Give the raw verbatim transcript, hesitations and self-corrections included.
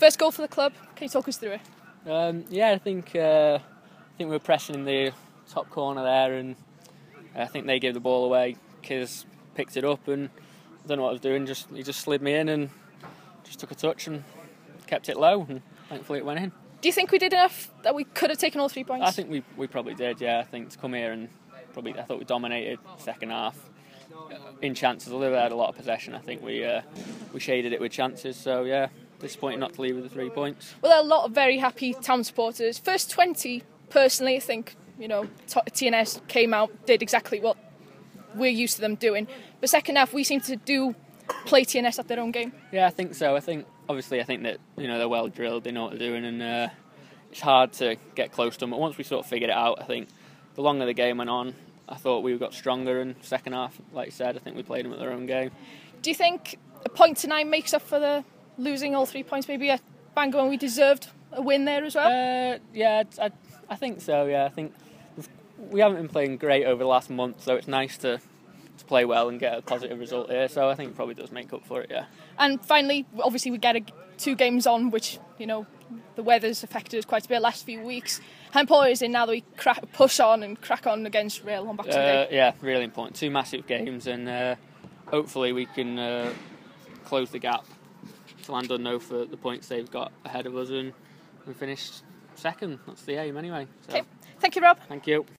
First goal for the club. Can you talk us through it? Um, yeah, I think uh, I think we were pressing in the top corner there, and I think they gave the ball away. Kiz picked it up, and I don't know what I was doing. Just he just slid me in and just took a touch and kept it low, and thankfully it went in. Do you think we did enough that we could have taken all three points? I think we we probably did. Yeah, I think to come here and probably I thought we dominated the second half in chances. Although we had a lot of possession, I think we uh, we shaded it with chances. So yeah, disappointing not to leave with the three points. Well, there are a lot of very happy Town supporters. First twenty, personally, I think you know T N S came out, did exactly what we're used to them doing. But second half, we seem to do play T N S at their own game. Yeah, I think so. I think obviously I think that you know they're well drilled, they know what they're doing, and uh, it's hard to get close to them. But once we sort of figured it out, I think the longer the game went on, I thought we got stronger. In the second half, like you said, I think we played them at their own game. Do you think a point tonight makes up for the losing all three points? Maybe at Bangor, and we deserved a win there as well. Uh, yeah, I, I think so. Yeah, I think we haven't been playing great over the last month, so it's nice to. to play well and get a positive result here, so I think it probably does make up for it, yeah. And finally, obviously we get a, two games on, which, you know, the weather's affected us quite a bit the last few weeks. How important is it now that we crack, push on and crack on against Rail on Boxing Day? Uh, yeah, really important. Two massive games, and uh, hopefully we can uh, close the gap to Llandudno for the points they've got ahead of us and, and finish second. That's the aim anyway. So. Okay. Thank you, Rob. Thank you.